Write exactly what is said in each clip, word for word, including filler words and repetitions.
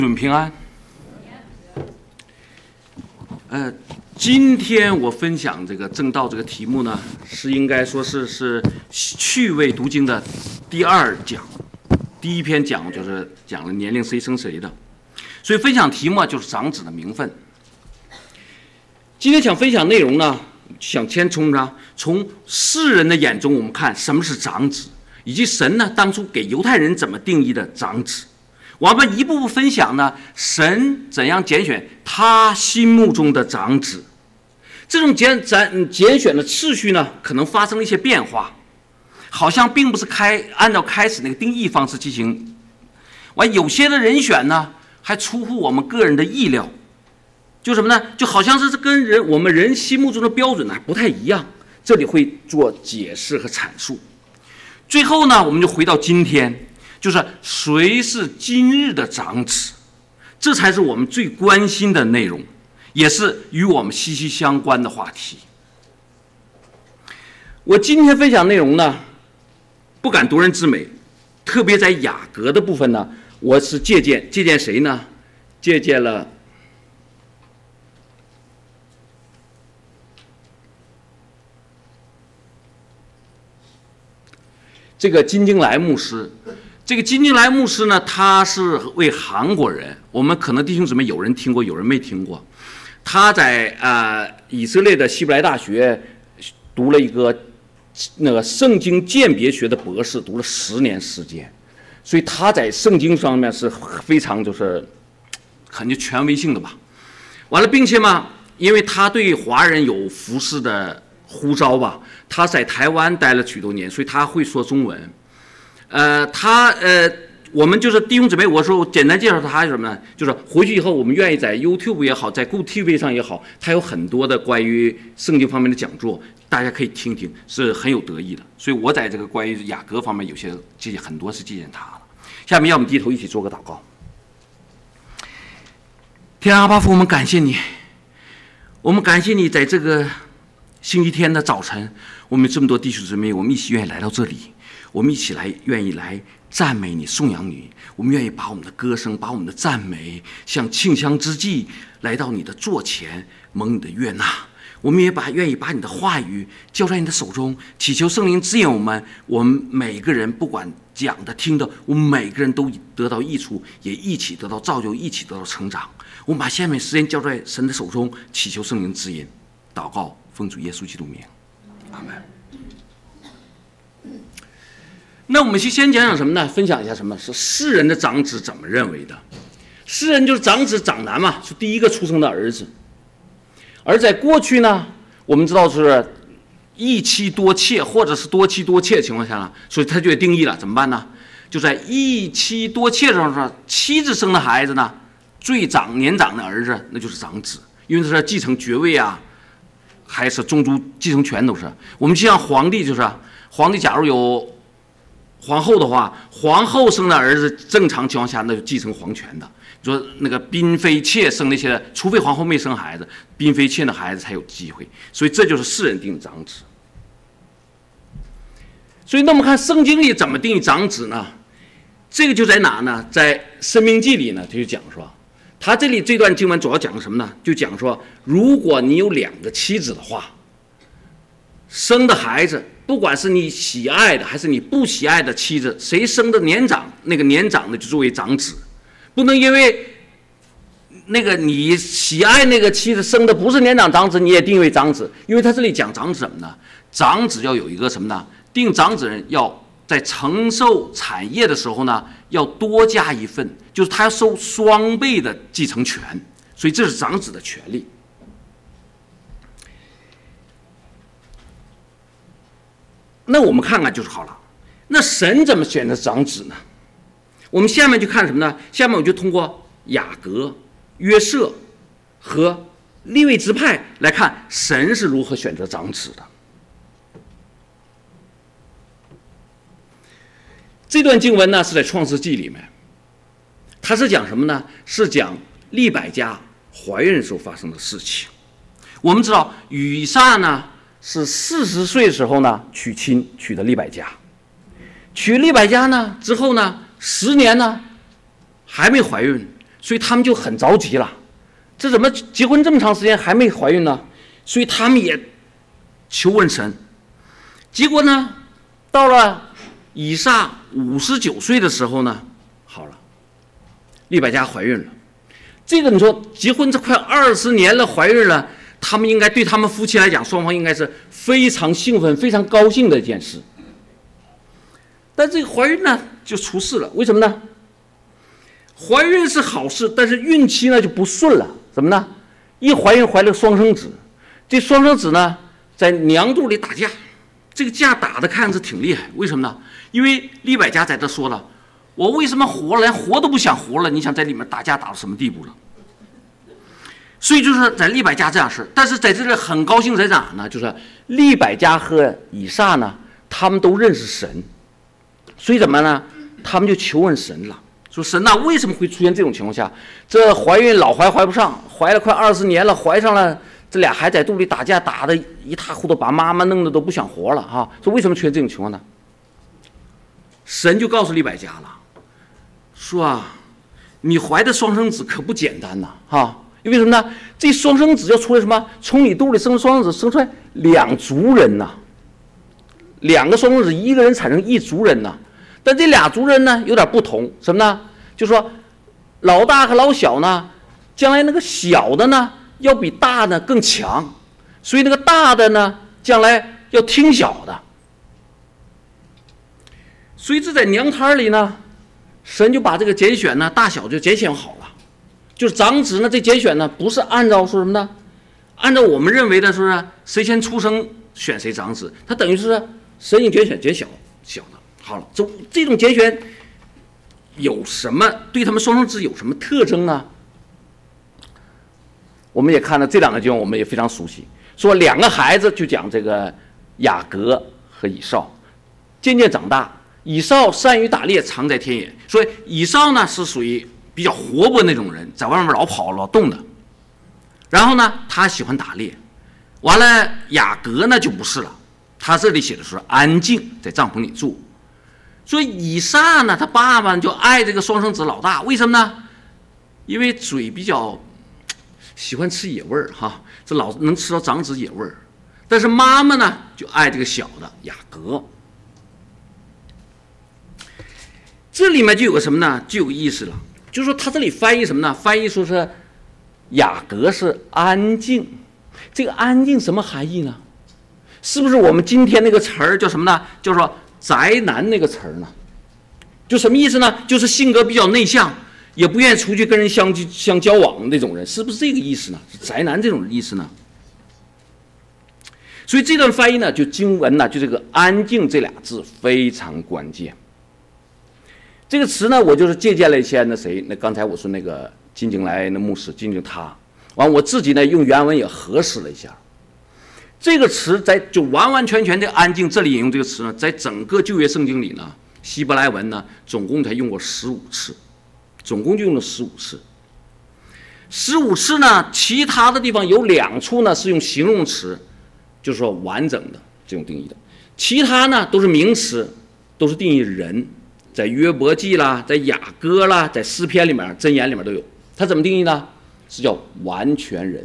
准平安。呃，今天我分享这个正道这个题目呢，是应该说是是趣味读经的第二讲，第一篇讲就是讲了年龄谁生谁的，所以分享题目就是长子的名分。今天想分享内容呢，想先从啥？从世人的眼中，我们看什么是长子，以及神呢当初给犹太人怎么定义的长子。我们一步步分享呢，神怎样拣选他心目中的长子。这种拣拣拣选的次序呢，可能发生了一些变化，好像并不是开按照开始那个定义方式进行。完，有些的人选呢，还出乎我们个人的意料。就什么呢？就好像是跟人我们人心目中的标准呢不太一样。这里会做解释和阐述。最后呢，我们就回到今天。就是谁是今日的长子，这才是我们最关心的内容，也是与我们息息相关的话题。我今天分享内容呢，不敢夺人之美，特别在雅各的部分呢，我是借鉴借鉴谁呢？借鉴了这个金京来牧师。这个金京来牧师呢，他是位韩国人，我们可能弟兄姊妹有人听过，有人没听过。他在呃以色列的希伯来大学读了一个那个圣经鉴别学的博士，读了十年时间，所以他在圣经上面是非常就是很有权威性的吧。完了，并且嘛，因为他对华人有服侍的呼召吧，他在台湾待了许多年，所以他会说中文。呃，他呃，我们就是弟兄姊妹，我说我简单介绍他是什么呢？就是回去以后，我们愿意在 YouTube 也好，在 Good T V 上也好，他有很多的关于圣经方面的讲座，大家可以听听，是很有得意的。所以我在这个关于雅各方面有些借鉴很多是借鉴他了。下面要我们低头一起做个祷告。天阿爸父，我们感谢你，我们感谢你在这个星期天的早晨，我们这么多弟兄姊妹，我们一起愿意来到这里。我们一起来，愿意来赞美你、颂扬你。我们愿意把我们的歌声、把我们的赞美，像庆香之祭，来到你的座前，蒙你的悦纳。我们也把愿意把你的话语交在你的手中，祈求圣灵指引我们。我们每个人，不管讲的、听的，我们每个人都得到益处，也一起得到造就，一起得到成长。我们把下面时间交在神的手中，祈求圣灵指引。祷告，奉主耶稣基督名，阿门。那我们先讲讲什么呢？分享一下什么是世人的长子怎么认为的。世人就是长子长男嘛，是第一个出生的儿子。而在过去呢，我们知道是一妻多妾，或者是多妻多妾的情况下呢，所以他就有定义了，怎么办呢？就在一妻多妾上说，妻子生的孩子呢，最长年长的儿子那就是长子，因为这是继承爵位啊，还是宗族继承权都是。我们就像皇帝，就是皇帝假如有皇后的话，皇后生的儿子正常情况下那就继承皇权的。说那个嫔妃妾生那些，除非皇后没生孩子，嫔妃妾的孩子才有机会。所以这就是世人定长子。所以那么看圣经里怎么定义长子呢？这个就在哪呢？在申命记里呢，他就讲说，他这里这段经文主要讲什么呢？就讲说，如果你有两个妻子的话，生的孩子，不管是你喜爱的还是你不喜爱的妻子，谁生的年长，那个年长的就作为长子。不能因为那个你喜爱那个妻子生的不是年长长子，你也定为长子。因为他这里讲长子什么呢？长子要有一个什么呢？定长子人要在承受产业的时候呢，要多加一份，就是他要受双倍的继承权。所以这是长子的权利。那我们看看就是好了。那神怎么选择长子呢？我们下面就看什么呢？下面我就通过雅各、约瑟和利未支派来看神是如何选择长子的。这段经文呢是在创世纪里面，它是讲什么呢？是讲利百加怀孕时候发生的事情。我们知道以撒呢是四十岁的时候呢娶亲，娶的利百加，娶利百加呢之后呢十年呢还没怀孕， 所以他们就很着急了，这怎么结婚这么长时间还没怀孕呢？所以他们也求问神。结果呢，到了以撒五十九岁的时候呢，好了，利百加怀孕了。这个你说结婚这快二十年了，怀孕了，他们应该对他们夫妻来讲，双方应该是非常兴奋、非常高兴的一件事。但这个怀孕呢就出事了，为什么呢？怀孕是好事，但是孕期呢就不顺了。怎么呢？一怀孕怀了双生子，这双生子呢在娘肚里打架，这个架打的看着挺厉害。为什么呢？因为利百加在这说了，我为什么活了，连活都不想活了？你想在里面打架打到什么地步了？所以就是在利百加这样事，但是在这里很高兴在哪呢？就是利百加和以撒呢，他们都认识神，所以怎么呢？他们就求问神了。说神呐、啊，为什么会出现这种情况下？这怀孕老怀怀不上，怀了快二十年了，怀上了，这俩还在肚里打架，打得一塌糊涂，把妈妈弄得都不想活了哈。说为什么出现这种情况呢？神就告诉利百加了，说啊，你怀的双生子可不简单呐哈。因为什么呢？这双生子要出来什么？从你肚里生双生子，生出来两族人呐，两个双生子，一个人产生一族人呐。但这俩族人呢有点不同，什么呢？就说老大和老小呢，将来那个小的呢要比大的更强，所以那个大的呢将来要听小的。所以这在娘胎里呢，神就把这个拣选呢大小就拣选好了，就是长子呢这拣选呢不是按照说什么呢？按照我们认为的说是谁先出生选谁长子，他等于是神已经拣选拣小小的。好了，这这种拣选有什么对他们双生子有什么特征呢？我们也看到这两个经文，我们也非常熟悉。说两个孩子就讲这个雅各和以扫，渐渐长大。以扫善于打猎，常在田野。所以以扫呢是属于比较活泼那种人，在外面老跑老动的。然后呢，他喜欢打猎。完了，雅各呢就不是了，他这里写的是安静，在帐篷里住。所以以撒呢，他爸爸就爱这个双生子老大，为什么呢？因为嘴比较喜欢吃野味儿哈，这老能吃到长子野味儿。但是妈妈呢，就爱这个小的雅各。这里面就有个什么呢？就有意思了，就是说他这里翻译什么呢？翻译说是雅各是安静，这个安静什么含义呢？是不是我们今天那个词儿叫什么呢？叫做宅男那个词儿呢？就什么意思呢？就是性格比较内向，也不愿意出去跟人相相交往的那种人，是不是这个意思呢？是宅男这种意思呢？所以这段翻译呢，就经文呢，就这个安静这俩字非常关键。这个词呢，我就是借鉴了一些那谁，那刚才我说那个金景来那牧师，金景他，完我自己呢用原文也核实了一下。这个词在就完完全全的安静，这里引用这个词呢，在整个旧约圣经里呢，希伯来文呢，总共才用过十五次，总共就用了十五次。十五次呢，其他的地方有两处呢是用形容词，就是说完整的这种定义的，其他呢都是名词，都是定义人，在约伯记啦，在雅歌啦，在诗篇里面、箴言里面都有。它怎么定义呢？是叫完全人。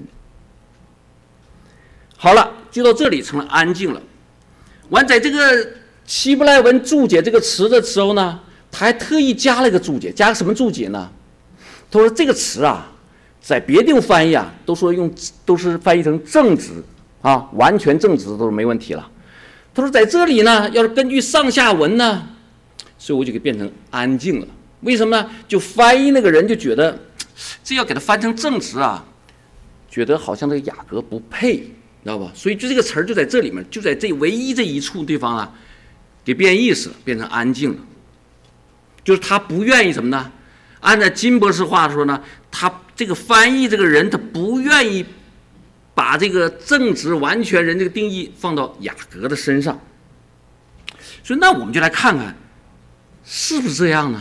好了，就到这里成了安静了。完，在这个希伯来文注解这个词的时候呢，他还特意加了一个注解，加个什么注解呢？他说这个词啊，在别地方翻译啊，都说用都是翻译成正直啊，完全正直都是没问题了。他说在这里呢，要是根据上下文呢，所以我就给变成安静了。为什么呢？就翻译那个人就觉得这要给他翻成正直啊，觉得好像这个雅各不配，知道吧？所以就这个词儿就在这里面，就在这唯一这一处地方啊，给变意思了，变成安静了。就是他不愿意什么呢？按照金博士话说呢，他这个翻译这个人，他不愿意把这个正直完全人这个定义放到雅各的身上。所以那我们就来看看是不是这样呢？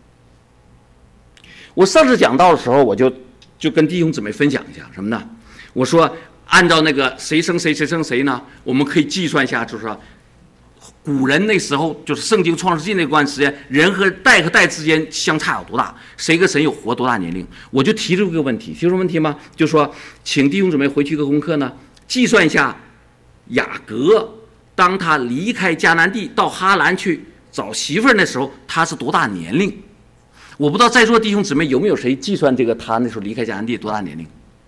我上次讲到的时候，我就就跟弟兄姊妹分享一下什么呢？我说按照那个谁生谁谁生谁呢，我们可以计算一下，就是说古人那时候就是圣经创世纪那段时间，人和代和代之间相差有多大，谁跟谁有活多大年龄，我就提出一个问题，提出问题吗？就说，请弟兄姊妹回去一个功课呢，计算一下雅各当他离开迦南地到哈兰去找媳妇儿那时候，他是多大年龄？我不知道在座弟兄姊妹有没有谁计算这个他那时候离开迦南地多大年龄？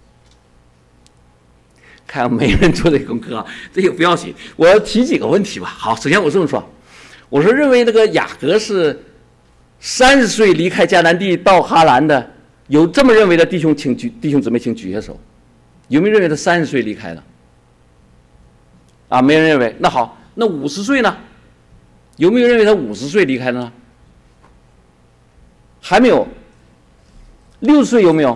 看没人做这个功课啊，这个不要紧。我要提几个问题吧。好，首先我这么说，我说认为这个雅各是三十岁离开迦南地到哈兰的，有这么认为的弟兄，请举弟兄姊妹请举下手。有没有认为他三十岁离开的？啊，没人认为。那好，那五十岁呢？有没有认为他五十岁离开的呢？还没有。六十岁有没有？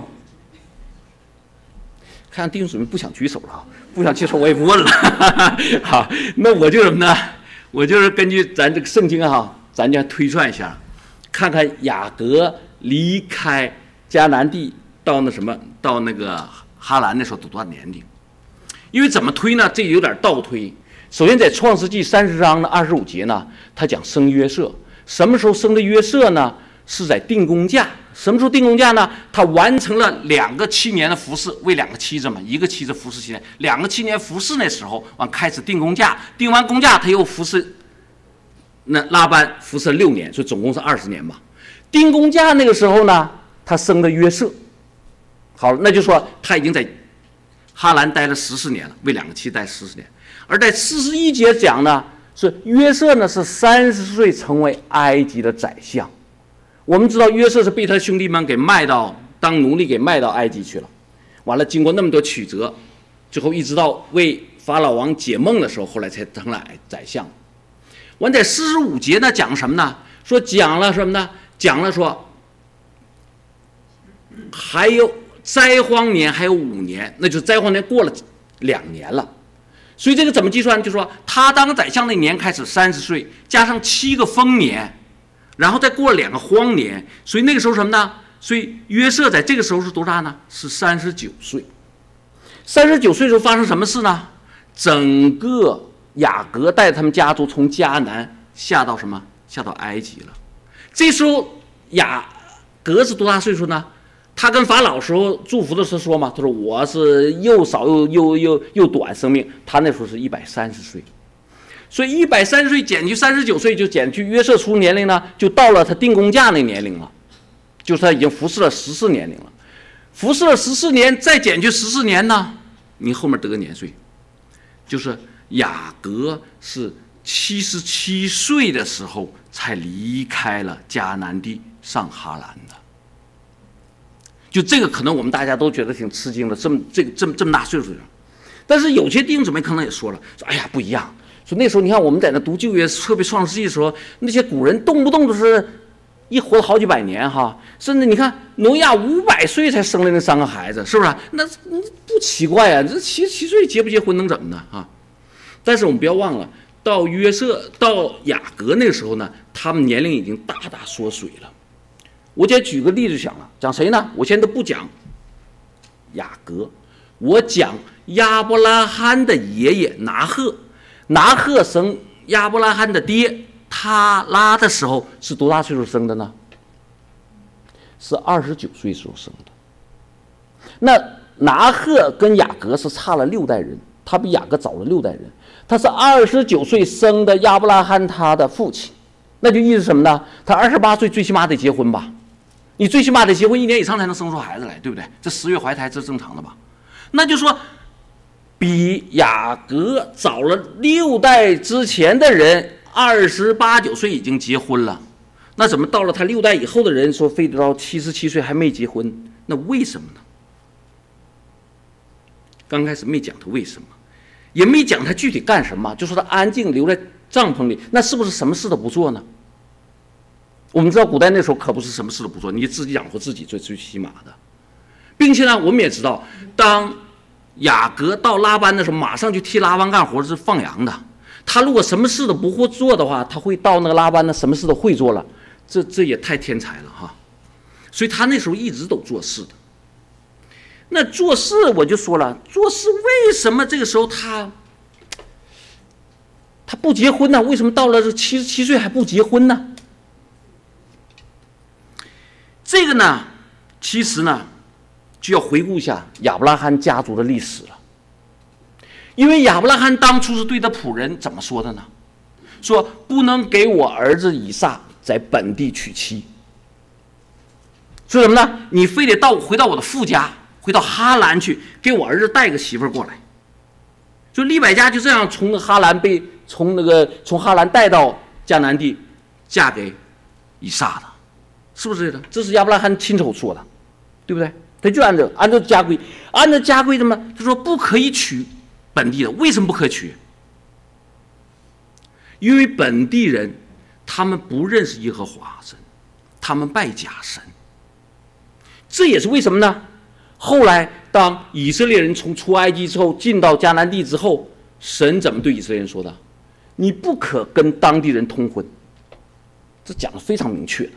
看弟兄姊妹不想举手了啊，不想举手我也不问了。好，那我就什么呢？我就是根据咱这个圣经哈，咱就推算一下，看看雅各离开迦南地到那什么，到那个哈兰的时候都多大年龄？因为怎么推呢？这有点倒推。首先在创世纪三十章的二十五节呢，他讲生约瑟，什么时候生的约瑟呢？是在定工价。什么时候定工价呢？他完成了两个七年的服侍，为两个妻子嘛，一个妻子服侍七年，两个七年服侍那时候完开始定工价，定完工价他又服侍那拉班服侍六年，所以总共是二十年吧。定工价那个时候呢，他生的约瑟。好，那就说他已经在哈兰待了十四年了，为两个妻待十四年。而在四十一节讲呢，是约瑟呢是三十岁成为埃及的宰相。我们知道约瑟是被他兄弟们给卖到当奴隶，给卖到埃及去了。完了，经过那么多曲折，最后一直到为法老王解梦的时候，后来才成了宰相。完在四十五节呢讲什么呢？说讲了什么呢？讲了说还有灾荒年还有五年，那就是灾荒年过了两年了。所以这个怎么计算？就说他当宰相那年开始三十岁，加上七个丰年。然后再过了两个荒年，所以那个时候什么呢？所以约瑟在这个时候是多大呢？是三十九岁。三十九岁的时候发生什么事呢？整个雅各带他们家族从迦南下到什么？下到埃及了。这时候雅各是多大岁数呢？他跟法老时候祝福的时候说嘛，他说我是又少又又又又短生命，他那时候是一百三十岁。所以一百三十岁减去三十九岁，就减去约瑟出年龄呢，就到了他定工价那年龄了，就是他已经服侍了十四年龄了。服侍了十四年，再减去十四年呢，你后面得个年岁，就是雅各是七十七岁的时候才离开了迦南地上哈兰的。就这个可能我们大家都觉得挺吃惊的，这么这个这么这么大岁数的。但是有些弟兄姊妹可能也说了，说哎呀不一样。说那时候你看我们在那读旧约特别创世纪的时候，那些古人动不动都是一活了好几百年哈，甚至你看挪亚五百岁才生了那三个孩子，是不是？那不奇怪啊，这七十七岁结不结婚能怎么呢啊？但是我们不要忘了，到约瑟到雅各那个时候呢，他们年龄已经大大缩水了。我先举个例子讲了，讲谁呢？我现在都不讲雅各，我讲亚伯拉罕的爷爷拿鹤。拿鹤生亚伯拉罕的爹他拉的时候是多大岁数生的呢？是二十九岁时候生的。那拿鹤跟雅各是差了六代人，他比雅各早了六代人。他是二十九岁生的亚伯拉罕他的父亲，那就意思什么呢？他二十八岁最起码得结婚吧？你最起码得结婚一年以上才能生出孩子来，对不对？这十月怀胎这是正常的吧？那就说。比雅各早了六代之前的人，二十八九岁已经结婚了，那怎么到了他六代以后的人说非得到七十七岁还没结婚？那为什么呢？刚开始没讲他为什么，也没讲他具体干什么，就说他安静留在帐篷里，那是不是什么事都不做呢？我们知道古代那时候可不是什么事都不做，你自己养活自己最最起码的，并且呢，我们也知道当。雅各到拉班的时候，马上就替拉班干活，是放羊的。他如果什么事都不会做的话，他会到那个拉班的什么事都会做了，这这也太天才了哈！所以他那时候一直都做事的。那做事我就说了，做事为什么这个时候他他不结婚呢？为什么到了这七十七岁还不结婚呢？这个呢，其实呢，就要回顾一下亚伯拉罕家族的历史了。因为亚伯拉罕当初是对他仆人怎么说的呢？说不能给我儿子以撒在本地娶妻。说什么呢？你非得到回到我的父家，回到哈兰去，给我儿子带个媳妇儿过来。就利百加就这样从哈兰被从那个从哈兰带到迦南地，嫁给以撒的，是不是这个？这是亚伯拉罕亲手说的，对不对？他就按照按照家规，按照家规的嘛，他说不可以娶本地的。为什么不可以娶？因为本地人他们不认识耶和华神，他们拜假神。这也是为什么呢？后来当以色列人从出埃及之后进到迦南地之后，神怎么对以色列人说的？你不可跟当地人通婚，这讲的非常明确的。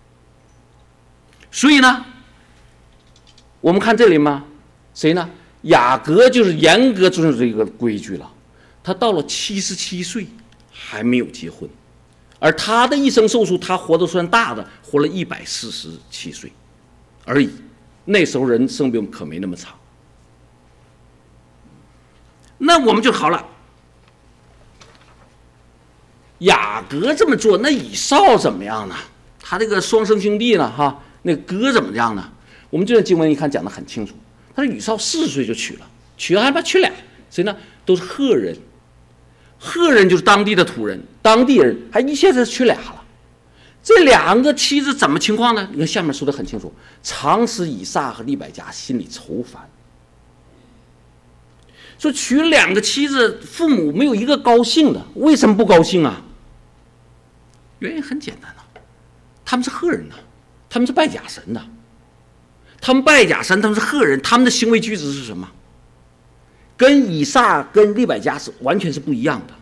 所以呢，我们看这里吗？谁呢？雅各就是严格遵守这个规矩了。他到了七十七岁还没有结婚，而他的一生寿数，他活得算大的，活了一百四十七岁而已。那时候人生命可没那么长。那我们就好了。雅各这么做，那以扫怎么样呢？他这个双生兄弟呢，哈，那哥怎么样呢？我们这段经文一看讲得很清楚。他说以扫四十岁就娶了，娶了还把娶俩，谁呢？都是赫人。赫人就是当地的土人，当地人还一下子娶俩了。这两个妻子怎么情况呢？你看下面说的很清楚，常使以撒和利百加心里愁烦。说娶两个妻子，父母没有一个高兴的，为什么不高兴啊？原因很简单啊，他们是赫人呐，他们是拜假神的，他们拜假神，他们是赫人，他们的行为举止是什么？跟以撒跟利百加是完全是不一样的。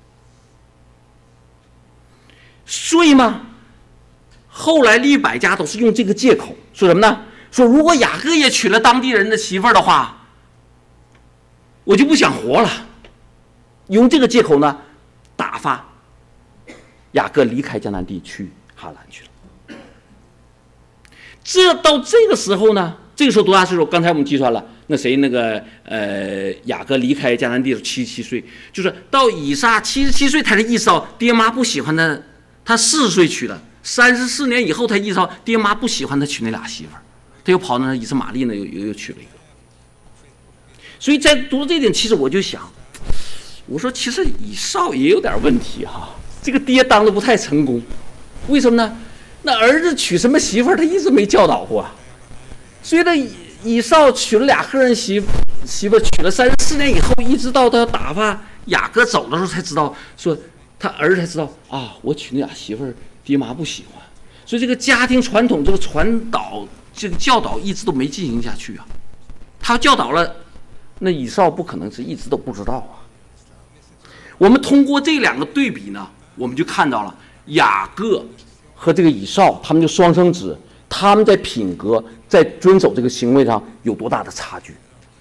所以嘛，后来利百加都是用这个借口说什么呢？说如果雅各也娶了当地人的媳妇儿的话，我就不想活了。用这个借口呢，打发雅各离开迦南地去哈兰去了。这到这个时候呢，这个时候多大岁数？刚才我们计算了，那谁那个呃雅各离开迦南地是七十七岁，就是到以撒七十七岁，他才意识到爹妈不喜欢他，他四十岁娶的，三十四年以后他意识到爹妈不喜欢他娶那俩媳妇儿，他又跑到那以实玛利呢，又又又娶了一个。所以在读这点，其实我就想，我说其实以扫也有点问题哈，这个爹当的不太成功，为什么呢？那儿子娶什么媳妇儿，他一直没教导过。所以呢，以扫娶了俩赫人媳媳妇，娶了三十四年以后，一直到他打发雅各走的时候，才知道说他儿子才知道啊，我娶那俩媳妇儿，爹妈不喜欢。所以这个家庭传统，这个传导，这个教导一直都没进行下去啊。他教导了，那以扫不可能是一直都不知道啊。我们通过这两个对比呢，我们就看到了雅各和这个以扫，他们就双生子，他们在品格、在遵守这个行为上有多大的差距。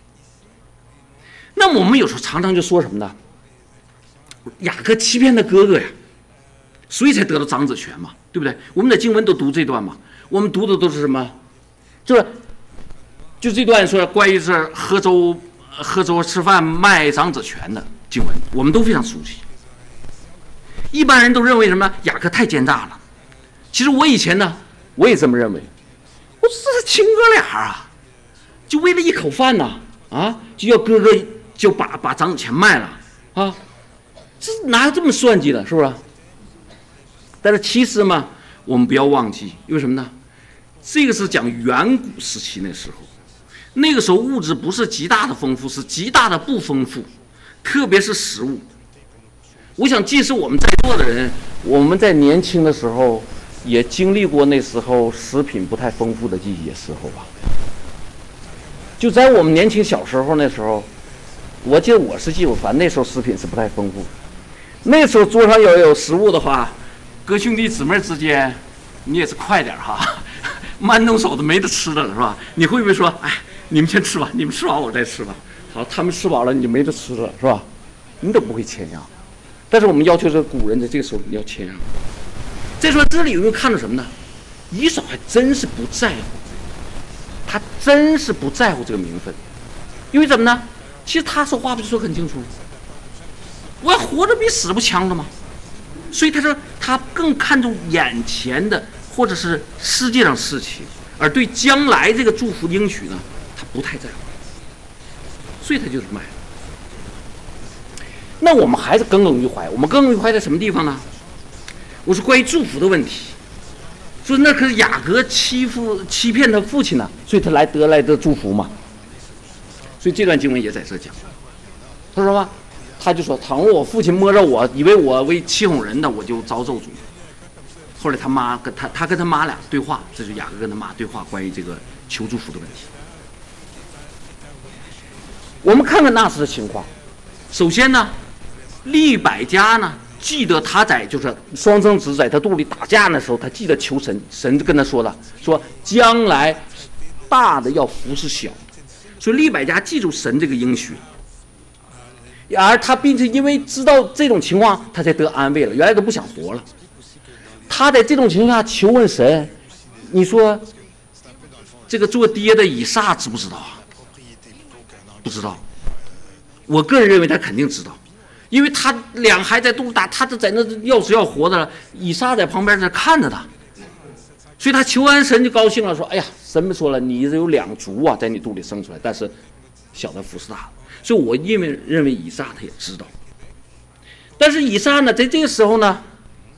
那么我们有时候常常就说什么呢？雅各欺骗他哥哥呀，所以才得到长子权嘛，对不对？我们的经文都读这段嘛，我们读的都是什么？就是就这段说关于是喝粥、喝粥吃饭卖长子权的经文，我们都非常熟悉。一般人都认为什么？雅各太奸诈了。其实我以前呢，我也这么认为。我说这是亲哥俩啊，就为了一口饭呐，啊，就要哥哥就把把长子权卖了啊，这哪有这么算计的，是不是？但是其实嘛，我们不要忘记，因为什么呢？这个是讲远古时期那时候，那个时候物质不是极大的丰富，是极大的不丰富，特别是食物。我想，即使我们在座的人，我们在年轻的时候也经历过那时候食品不太丰富的季节时候吧。就在我们年轻小时候那时候，我记得我是记得，反正那时候食品是不太丰富。那时候桌上要有食物的话，哥兄弟姊妹之间，你也是快点哈，慢动手的没得吃的了是吧？你会不会说，哎，你们先吃吧，你们吃完我再吃吧？好，他们吃饱了你就没得吃了是吧？你都不会谦让。但但是我们要求这个古人在这个时候要谦让。再说这里有没有看到什么呢？以扫还真是不在乎，他真是不在乎这个名分，因为怎么呢？其实他说话不就说很清楚，我要活着比死不强的吗？所以他说他更看重眼前的或者是世界上事情，而对将来这个祝福应许呢，他不太在乎，所以他就是卖了。那我们还是耿耿于怀，我们耿耿于怀在什么地方呢？我说关于祝福的问题，说那可是雅各欺负欺骗他父亲呢，所以他来得来的祝福嘛。所以这段经文也在这讲，他说嘛，他就说，倘若我父亲摸着我，以为我为欺哄人的，我就遭咒诅。后来他妈跟他他跟他妈俩对话，这就是雅各跟他妈对话关于这个求祝福的问题。我们看看那时的情况，首先呢，利百加呢记得他在就是双生子在他肚里打架的时候，他记得求神，神就跟他说了，说将来大的要服侍小的，所以利百加记住神这个应许，而他并且因为知道这种情况，他才得安慰了，原来都不想活了。他在这种情况下求问神，你说这个做爹的以撒知不知道啊？不知道。我个人认为他肯定知道，因为他两孩在肚子打，他就在那要死要活的了，以撒在旁边在看着他，所以他求完神就高兴了，说：“哎呀，神们说了，你有两族啊，在你肚里生出来，但是小的服侍大的。”所以我因为认为以撒他也知道，但是以撒呢，在这个时候呢，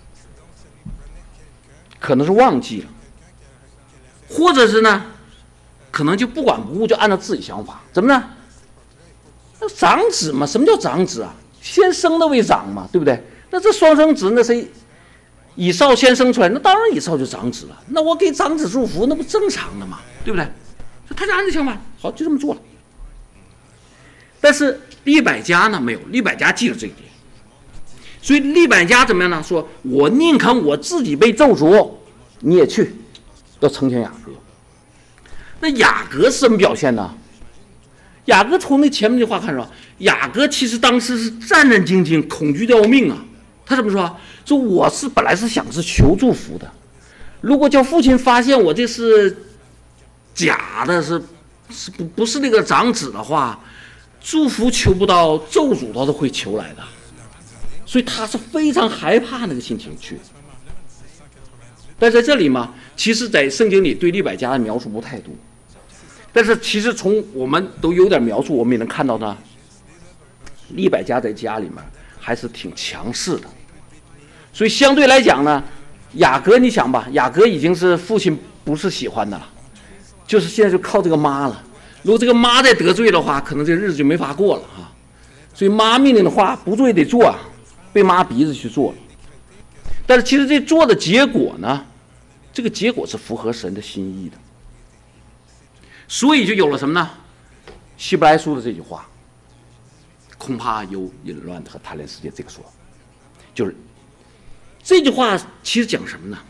可能是忘记了，或者是呢，可能就不管不顾，就按照自己想法，怎么呢？那长子嘛，什么叫长子啊？先生的为长嘛，对不对？那这双生子，那谁以扫先生出来，那当然以扫就长子了。那我给长子祝福，那不正常的嘛，对不对？他就按照想法，好，就这么做了。但是利百加呢，没有，利百加记了这一点，所以利百加怎么样呢？说我宁肯我自己被咒诅，你也去，要成全雅各。那雅各是什么表现呢？雅各从那前面那话看着，雅各其实当时是战战兢兢，恐惧的要命啊。他怎么说？说我是本来是想是求祝福的，如果叫父亲发现我这是假的，是是不不是那个长子的话，祝福求不到，咒诅他都会求来的。所以他是非常害怕那个心情去。但在这里嘛，其实在圣经里对利百加的描述不太多。但是其实从我们都有点描述，我们也能看到呢，利百加在家里面还是挺强势的，所以相对来讲呢，雅各你想吧，雅各已经是父亲不是喜欢的了，就是现在就靠这个妈了。如果这个妈再得罪的话，可能这日子就没法过了啊。所以妈命令的话不做也得做啊，被妈逼着去做了。但是其实这做的结果呢，这个结果是符合神的心意的。所以就有了什么呢？希伯来书的这句话，恐怕有淫乱和贪恋世界。这个说，就是这句话其实讲什么呢？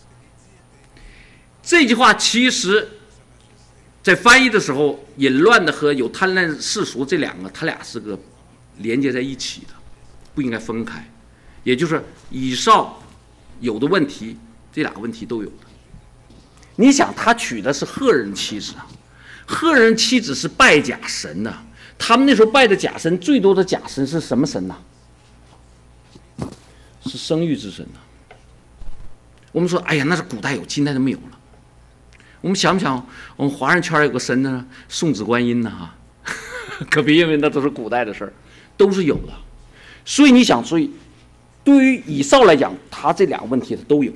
这句话其实，在翻译的时候，淫乱的和有贪恋世俗这两个，它俩是个连接在一起的，不应该分开。也就是以扫有的问题，这两个问题都有的。你想，他娶的是赫人妻子啊。赫人妻子是拜假神的，他们那时候拜的假神最多的假神是什么神呢？是生育之神呢。我们说，哎呀，那是古代有，今代都没有了。我们想不想，我们华人圈有个神呢，送子观音呢？哈，可别因为那都是古代的事儿，都是有的。所以你想，所以对于以扫来讲，他这两个问题他都有。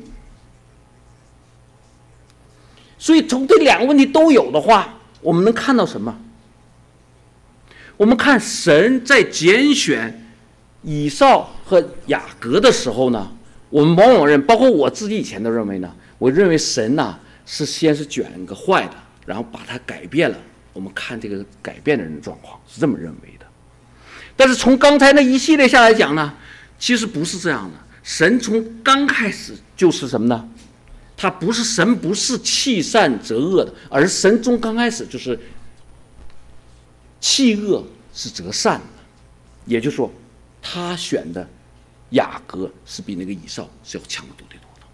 所以从这两个问题都有的话，我们能看到什么？我们看神在拣选以扫和雅各的时候呢，我们往往认，包括我自己以前都认为呢，我认为神呐、啊、是先是卷个坏的，然后把它改变了。我们看这个改变的人的状况是这么认为的。但是从刚才那一系列下来讲呢，其实不是这样的。神从刚开始就是什么呢？他不是神，不是弃善择恶的，而是神从刚开始就是弃恶是择善的，也就是说，他选的雅各是比那个以扫是要强得多得多的。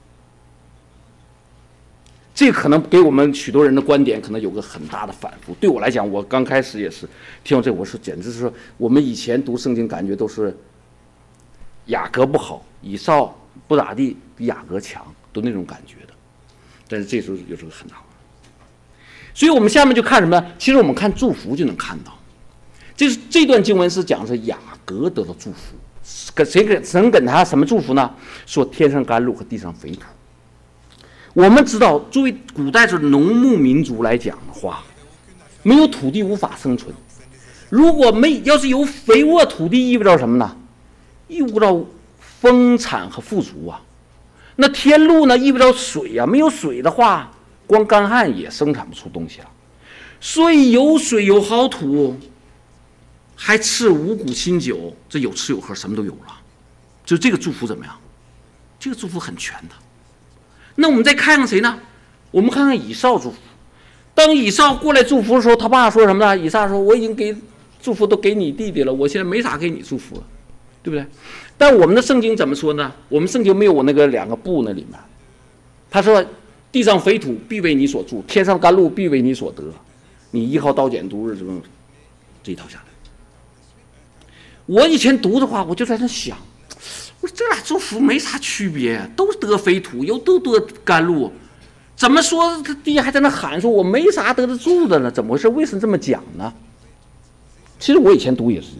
这可能给我们许多人的观点可能有个很大的反复。对我来讲，我刚开始也是听到这，我说简直是说我们以前读圣经感觉都是雅各不好，以扫不咋地，比雅各强，都那种感觉的。但是这时候有这个很大的。所以我们下面就看什么呢？其实我们看祝福就能看到，这是这段经文是讲是雅各得到祝福，给谁给神给他什么祝福呢？说天上甘露和地上肥土。我们知道，作为古代是农牧民族来讲的话，没有土地无法生存。如果没要是有肥沃土地，意味着什么呢？意味着丰产和富足啊。那天露呢，意味着水啊，没有水的话，光干旱也生产不出东西了。所以有水有好土，还吃五谷新酒，这有吃有喝，什么都有了。就这个祝福怎么样？这个祝福很全的。那我们再看看谁呢？我们看看以扫祝福。当以扫过来祝福的时候，他爸说什么呢？以撒说：“我已经给祝福都给你弟弟了，我现在没啥给你祝福了，对不对？”但我们的圣经怎么说呢？我们圣经没有我那个两个布那里面，他说：“地上肥土必为你所住，天上甘露必为你所得。你依靠刀剪度日，这么这一套下来。”我以前读的话，我就在那想。我说这俩祝福没啥区别，都得肥土，又都得甘露，怎么说他爹还在那喊说我没啥得得住的呢？怎么回事？为什么这么讲呢？其实我以前读也是，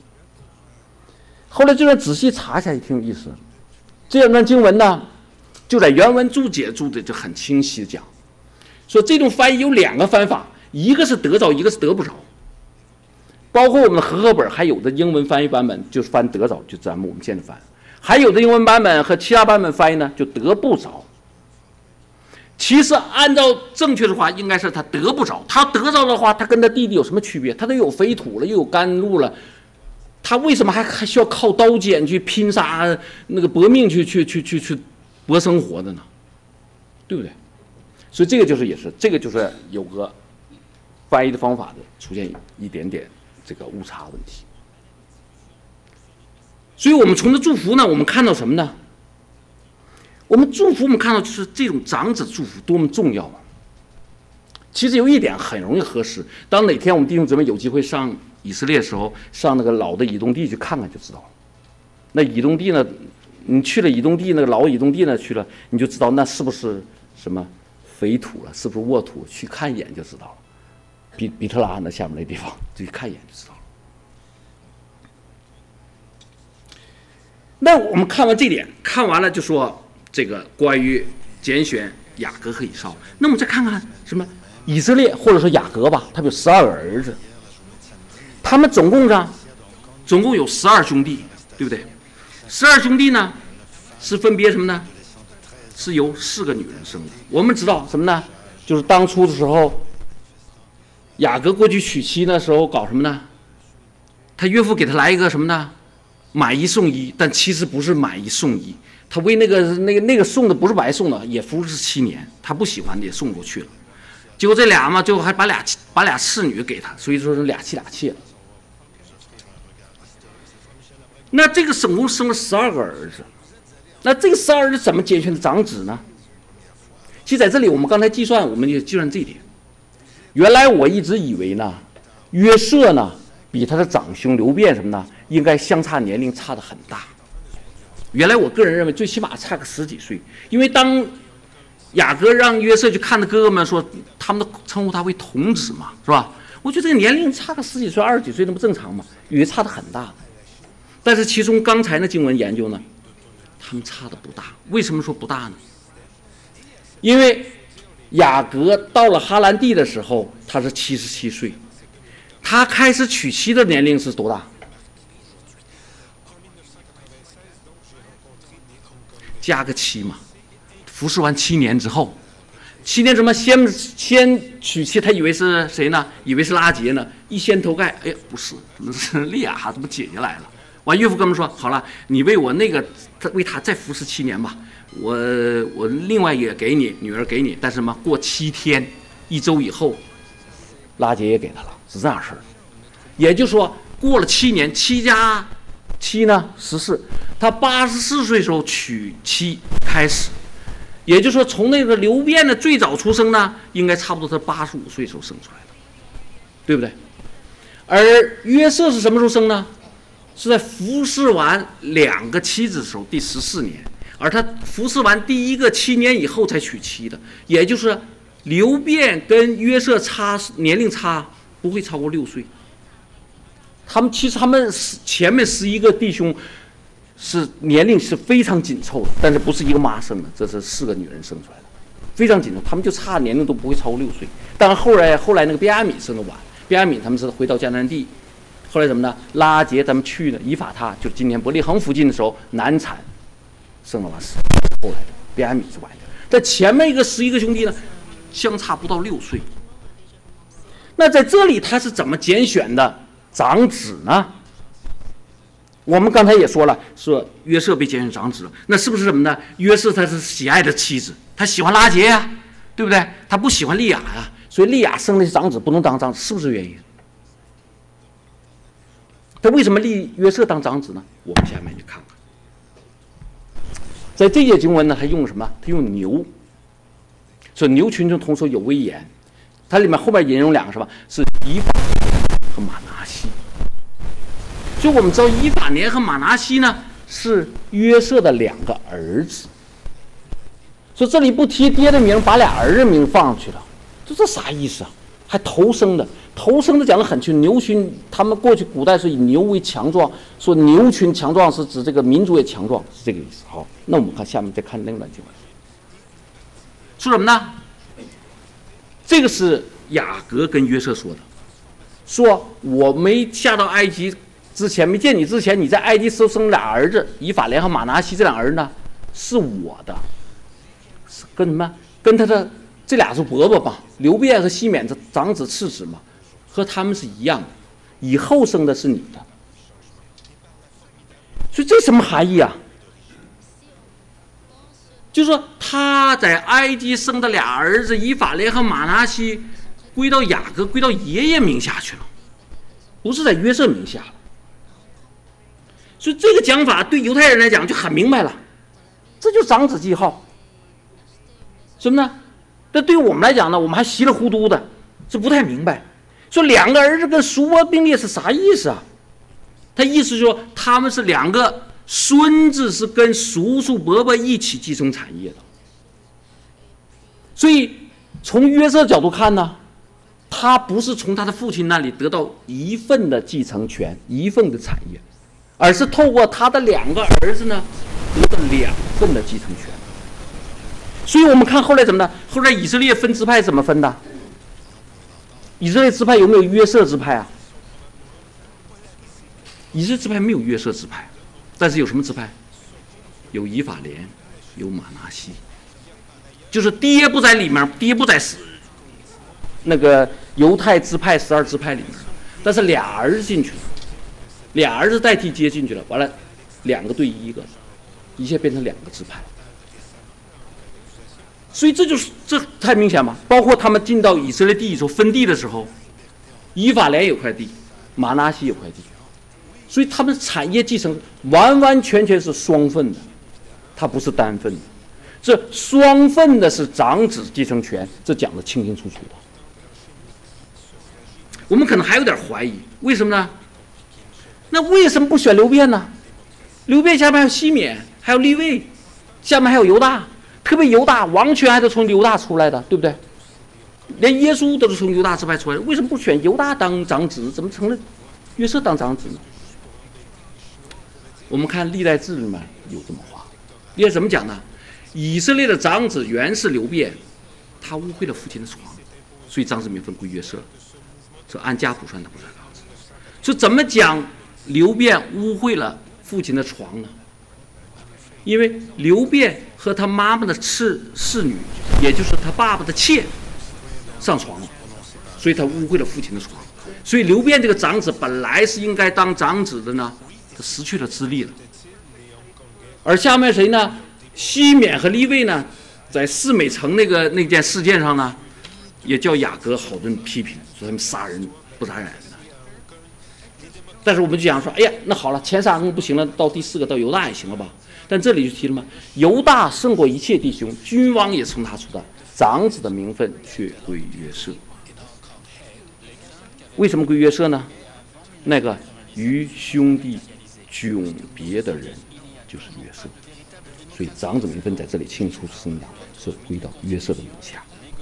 后来就算仔细查一下也挺有意思。这两段经文呢，就在原文注解注的就很清晰的讲，说这种翻译有两个翻法，一个是得着，一个是得不着。包括我们的和合本还有的英文翻译版本就是翻得着，就咱们我们现在翻。还有的英文版本和其他版本翻译呢，就得不着。其实按照正确的话，应该是他得不着。他得着的话，他跟他弟弟有什么区别？他都有肥土了，又有甘露了，他为什么还还需要靠刀剑去拼杀那个搏命去去去去去搏生活的呢？对不对？所以这个就是也是这个就是有个翻译的方法的出现一点点这个误差问题。所以我们从这祝福呢，我们看到什么呢？我们祝福，我们看到就是这种长子祝福多么重要啊！其实有一点很容易核实，当哪天我们弟兄姊妹有机会上以色列的时候，上那个老的以东地去看看就知道了。那以东地呢，你去了以东地那个老以东地呢去了，你就知道那是不是什么肥土了，是不是沃土？去看一眼就知道了。比比特拉那下面那地方，就看一眼就知道了。那我们看完这点，看完了就说这个关于拣选雅各和以扫。那我们再看看什么以色列或者说雅各吧，他有十二个儿子，他们总共呢，总共有十二兄弟，对不对？十二兄弟呢，是分别什么呢？是由四个女人生的。我们知道什么呢？就是当初的时候，雅各过去娶妻的时候搞什么呢？他岳父给他来一个什么呢？买一送一，但其实不是买一送一，他为那个那个那个送的不是白送的，也服侍七年，他不喜欢的也送过去了。结果这俩嘛，最后还把俩把俩侍女给他，所以说是俩妻俩妾了。那这个总共生了十二个儿子，那这个十二儿子怎么拣选的长子呢？其实在这里我们刚才计算，我们就计算这一点。原来我一直以为呢，约瑟呢比他的长兄流辩什么呢？应该相差年龄差得很大。原来我个人认为最起码差个十几岁，因为当雅各让约瑟去看的哥哥们说，他们都称呼他为童子嘛，是吧？我觉得这个年龄差个十几岁、二十几岁，那不正常吗？以为差得很大。但是其中刚才那经文研究呢，他们差的不大。为什么说不大呢？因为雅各到了哈兰地的时候，他是七十七岁，他开始娶妻的年龄是多大？加个七嘛，服侍完七年之后，七年什么先先娶妻，他以为是谁呢？以为是拉结呢，一掀头盖，哎，不是，是利亚，怎么姐姐来了？完，岳父跟他们说，好了，你为我那个，他为他再服侍七年吧，我我另外也给你女儿给你，但是什么过七天，一周以后，拉结也给他了，是这样事儿。也就是说，过了七年，七加妻呢十四，他八十四岁时候娶妻开始，也就是说从那个流变的最早出生呢，应该差不多他八十五岁时候生出来的，对不对？而约瑟是什么时候生呢？是在服侍完两个妻子的时候，第十四年，而他服侍完第一个七年以后才娶妻的，也就是流变跟约瑟差年龄差不会超过六岁。他们其实他们前面十一个弟兄是年龄是非常紧凑的，但是不是一个妈生的，这是四个女人生出来的，非常紧凑，他们就差年龄都不会超过六岁。当然后来后来那个便雅悯生的晚，便雅悯他们是回到迦南地，后来什么呢？拉结他们去了以法他，就是今天伯利恒附近的时候难产，生了娃死，后来的便雅悯是晚的。但前面一个十一个兄弟呢，相差不到六岁。那在这里他是怎么拣选的长子呢？我们刚才也说了，说约瑟被拣选长子了，那是不是什么呢？约瑟他是喜爱的妻子，他喜欢拉结呀、啊，对不对？他不喜欢利亚呀、啊，所以利亚生的长子不能当长子，是不是原因？他为什么立约瑟当长子呢？我们下面去看看。在这节经文呢，他用什么？他用牛，说牛群中同属有威严。它里面后边引用两个什么？是以法和马拿西。所以我们知道以法莲和马拿西呢是约瑟的两个儿子。所以这里不提爹的名，把俩儿子名放上去了，这这啥意思啊？还头生的，头生的讲得很清。牛群，他们过去古代是以牛为强壮，说牛群强壮是指这个民族也强壮，是这个意思。好，那我们看下面再看另外经文，说什么呢？这个是雅各跟约瑟说的，说我没下到埃及之前，没见你之前，你在埃及时候生俩儿子，以法莲和马拿西这俩儿子呢是我的，跟什么？跟他的这俩是伯伯吧，流便和西缅这长子次子嘛，和他们是一样的，以后生的是你的。所以这什么含义啊？就是说他在埃及生的俩儿子以法莲和马拿西归到雅各，归到爷爷名下去了，不是在约瑟名下了。所以这个讲法对犹太人来讲就很明白了，这就是长子记号。什么呢？但对于我们来讲呢，我们还稀里糊涂的，是不太明白。说两个儿子跟叔伯并列是啥意思啊？他意思就是说他们是两个孙子，是跟叔叔伯伯一起继承产业的。所以从约瑟角度看呢，他不是从他的父亲那里得到一份的继承权，一份的产业，而是透过他的两个儿子呢得到两份的继承权。所以我们看后来怎么呢？后来以色列分支派怎么分的？以色列支派有没有约瑟支派啊？以色列支派没有约瑟支派，但是有什么支派？有以法莲，有马拿西，就是爹不在里面，爹不在那个犹太支派十二支派里面，但是俩儿子进去了，俩儿子代替接进去了，完了两个对一个，一下变成两个支派。所以这就是这太明显嘛。包括他们进到以色列地的时候分地的时候，以法莲有块地，马拿西有块地，所以他们产业继承完完全全是双份的，它不是单份的。这双份的是长子继承权，这讲得清清楚楚的。我们可能还有点怀疑，为什么呢？那为什么不选流便呢？流便下面还有西缅，还有利未，下面还有犹大。特别犹大王权还是从犹大出来的，对不对？连耶稣都是从犹大支派出来的，为什么不选犹大当长子？怎么成了约瑟当长子呢？我们看历代志里面有这么话，历代怎么讲呢？以色列的长子原是流便，他污秽了父亲的床，所以长子名分归约瑟，说按家谱算他不算长子。说怎么讲流便污秽了父亲的床呢？因为流便和他妈妈的次侍女，也就是他爸爸的妾上床了，所以他污秽了父亲的床。所以流便这个长子本来是应该当长子的呢，他失去了资历了。而下面谁呢？西缅和利未呢，在示每城那个那件事件上呢，也叫雅各好顿批评，说他们杀人不杀人的。 但是我们就讲说，哎呀，那好了，前三个不行了，到第四个到犹大也行了吧？但这里就提了嘛，犹大胜过一切弟兄，君王也从他出的，长子的名分却归约瑟。为什么归约瑟呢？那个与兄弟迥别的人就是约瑟，所以长子名分在这里清楚声扬，是归到约瑟的名下。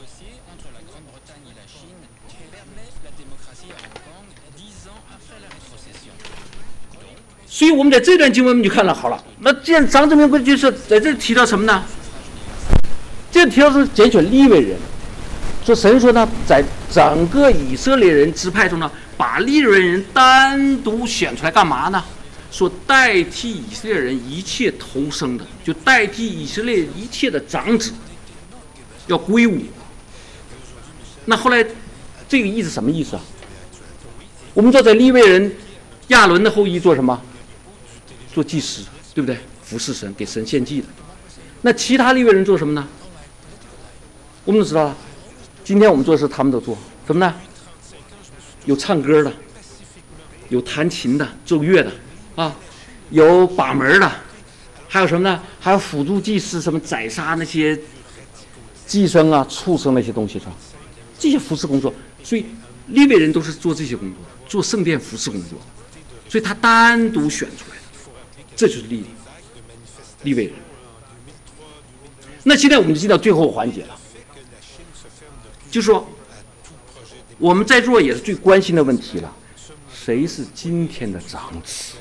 所以我们在这段经文我们就看了，好了，那既然长子名分就是在这提到什么呢？这提到是拣选利未人，说神说呢，在整个以色列人支派中呢，把利未人单独选出来干嘛呢？说代替以色列人一切头生的，就代替以色列一切的长子，要归我。那后来这个意思什么意思啊？我们知道在利未人亚伦的后裔做什么？做祭司，对不对？服侍神，给神献祭的。那其他利未人做什么呢？我们都知道了，今天我们做的事他们都做什么呢？有唱歌的，有弹琴的，奏乐的啊，有把门的，还有什么呢？还有辅助祭司，什么宰杀那些寄生啊、畜生那些东西，是吧？这些服侍工作，所以利未人都是做这些工作，做圣殿服侍工作，所以他单独选出来的，这就是利利未人。那现在我们就进到最后环节了，就是说我们在座也是最关心的问题了，谁是今天的长子？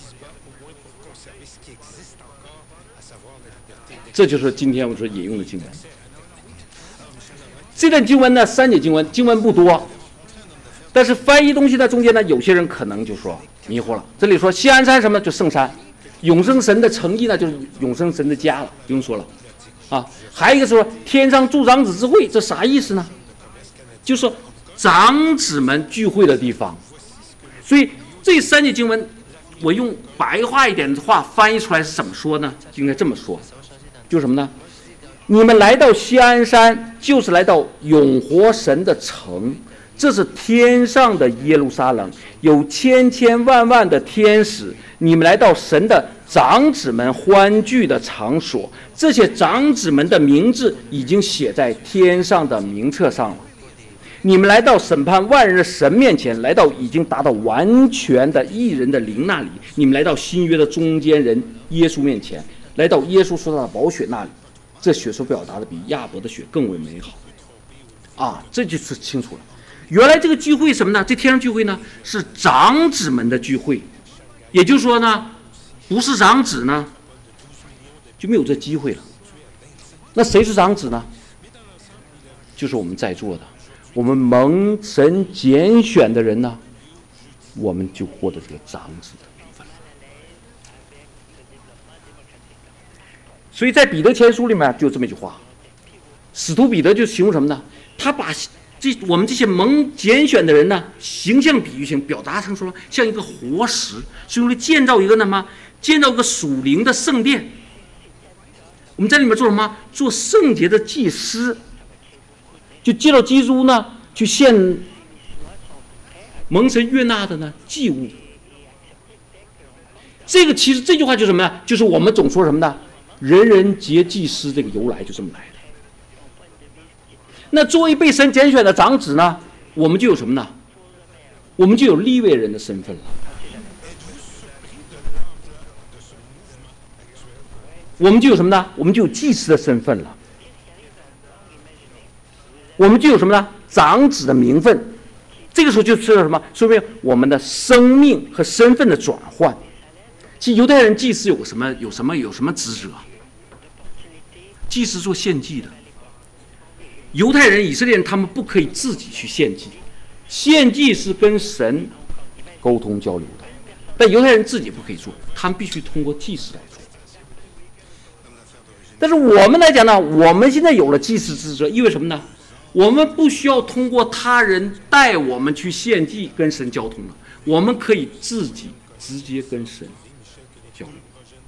这就是今天我所引用的经文。这段经文呢，三节经文，经文不多，但是翻译东西在中间呢，有些人可能就说迷糊了。这里说锡安山什么就圣山，永生神的诚意呢，就是永生神的家了，不用说了啊。还有一个说天上诸长子之会，这啥意思呢？就是说长子们聚会的地方。所以这三节经文，我用白话一点的话翻译出来是怎么说呢？就应该这么说，就是什么呢？你们来到锡安山，就是来到永活神的城，这是天上的耶路撒冷，有千千万万的天使。你们来到神的长子们欢聚的场所，这些长子们的名字已经写在天上的名册上了。你们来到审判万人的神面前，来到已经达到完全的义人的灵那里。你们来到新约的中间人耶稣面前，来到耶稣所打的宝血那里。这血所表达的比亚伯的血更为美好啊，这就是清楚了。原来这个聚会什么呢？这天上聚会呢是长子们的聚会，也就是说呢，不是长子呢就没有这机会了。那谁是长子呢？就是我们在座的，我们蒙神拣选的人呢，我们就获得这个长子的名分。所以在彼得前书里面就有这么一句话，使徒彼得就形容什么呢？他把这我们这些蒙拣选的人呢，形象比喻性表达成说像一个活石，是用来建造一个什么？建造一个属灵的圣殿。我们在里面做什么？做圣洁的祭司，就借到基督呢，去献蒙神悦纳的呢祭物。这个其实这句话就是什么呢？就是我们总说什么呢？人人皆祭司，这个由来就这么来的。那作为被神拣选的长子呢，我们就有什么呢？我们就有利未人的身份了。我们就有什么呢？我们就有祭司的身份了。我们就有什么呢？长子的名分。这个时候就知道什么？说明我们的生命和身份的转换。其实犹太人祭司有个什么？有什么？有什么职责？祭司做献祭的。犹太人、以色列人他们不可以自己去献祭，献祭是跟神沟通交流的，但犹太人自己不可以做，他们必须通过祭司来做。但是我们来讲呢，我们现在有了祭司职责，意味着什么呢？我们不需要通过他人带我们去献祭跟神交通了，我们可以自己直接跟神交流。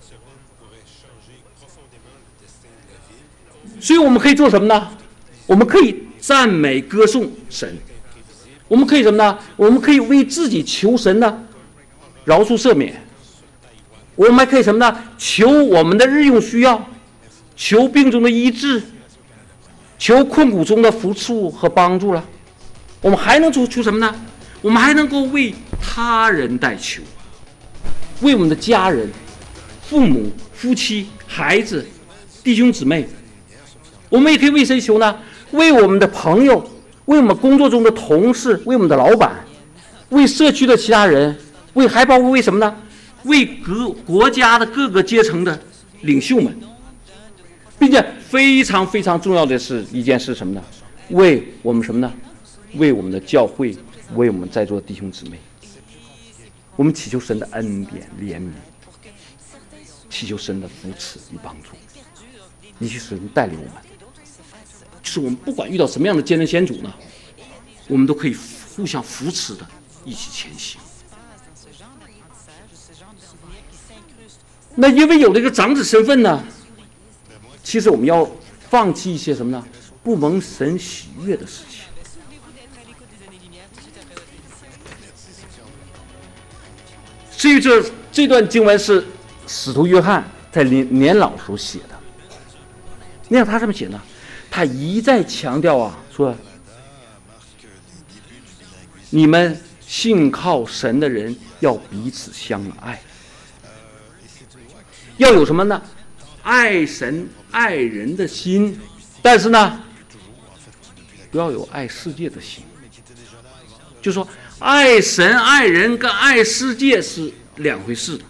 所以我们可以做什么呢？我们可以赞美歌颂神，我们可以什么呢？我们可以为自己求神呢饶恕赦免。我们还可以什么呢？求我们的日用需要，求病中的医治，求困苦中的扶助和帮助了。我们还能做出什么呢？我们还能够为他人代求，为我们的家人、父母、夫妻、孩子、弟兄姊妹。我们也可以为谁求呢？为我们的朋友，为我们工作中的同事，为我们的老板，为社区的其他人，为还包括为什么呢？为各国家的各个阶层的领袖们，并且非常非常重要的是一件事什么呢？为我们什么呢？为我们的教会，为我们在座的弟兄姊妹，我们祈求神的恩典、怜悯，祈求神的扶持与帮助，以及神带领我们。就是我们不管遇到什么样的艰难险阻呢，我们都可以互相扶持的一起前行。那因为有了一个长子身份呢，其实我们要放弃一些什么呢？不蒙神喜悦的事情。至于这这段经文是使徒约翰在年年老时候写的。你看他这么写呢？他一再强调啊，说你们信靠神的人要彼此相爱，要有什么呢？爱神爱人的心，但是呢，不要有爱世界的心。就说爱神爱人跟爱世界是两回事的。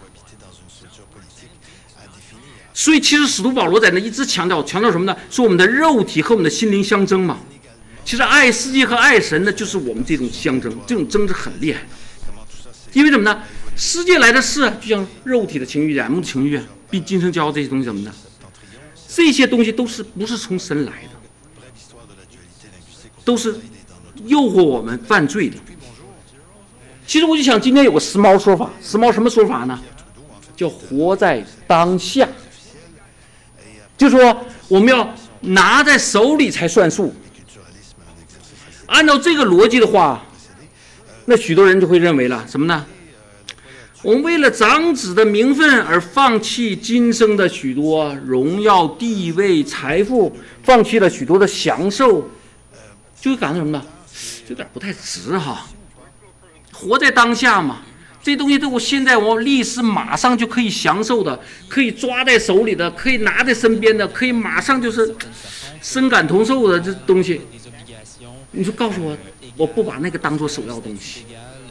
所以其实使徒保罗在那一直强调强调什么呢？说我们的肉体和我们的心灵相争嘛。其实爱世界和爱神呢，就是我们这种相争，这种争执很厉害。因为什么呢？世界来的事就像肉体的情欲、眼目的情欲、并今生骄傲这些东西什么的，这些东西都是不是从神来的，都是诱惑我们犯罪的。其实我就想今天有个时髦说法，时髦什么说法呢？叫活在当下。就说我们要拿在手里才算数。按照这个逻辑的话，那许多人就会认为了什么呢？我们为了长子的名分而放弃今生的许多荣耀、地位、财富，放弃了许多的享受，就会感到什么呢？有点不太值哈。活在当下嘛，这东西都我现在我立时马上就可以享受的，可以抓在手里的，可以拿在身边的，可以马上就是深感同受的这东西。你说告诉我，我不把那个当作首要东西，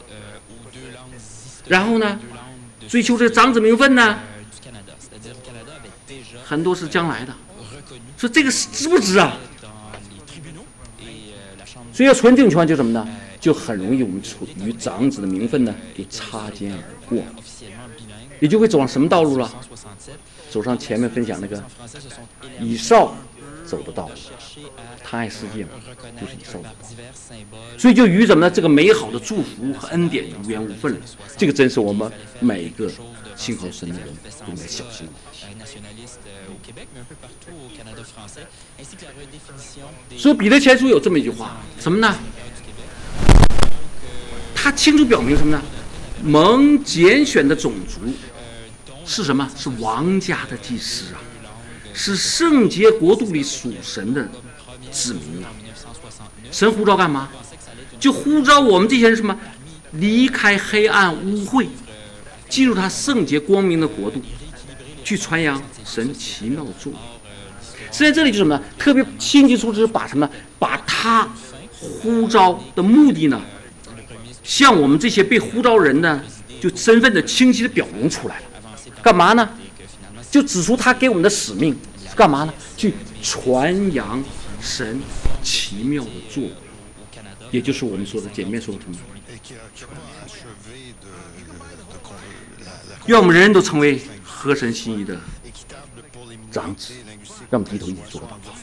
然后呢，追求这长子名分呢，很多是将来的。说这个值不值啊？所以要纯正情况就什么呢？就很容易我们处于长子的名分呢就擦肩而过，也就会走上什么道路了？走上前面分享那个以扫走的道路，他爱世界嘛，就是以扫的道路。所以就与什么呢？这个美好的祝福和恩典无缘无分了。这个真是我们每一个信靠神的人都应该小心的问题。所以彼得前书有这么一句话，什么呢？他清楚表明什么呢？蒙拣选的种族是什么？是王家的祭司啊，是圣洁国度里属神的子民啊。神呼召干嘛？就呼召我们这些人什么？离开黑暗污秽，进入他圣洁光明的国度，去传扬神奇妙的作为。实际上这里就是什么呢？特别清清楚楚把什么？把他呼召的目的呢，向我们这些被呼召人呢，就身份的清晰的表明出来了。干嘛呢？就指出他给我们的使命是干嘛呢？去传扬神奇妙的作为，也就是我们说的简面说的什么？愿我们人人都成为合神心意的长子，让我们低头一起做个祷告。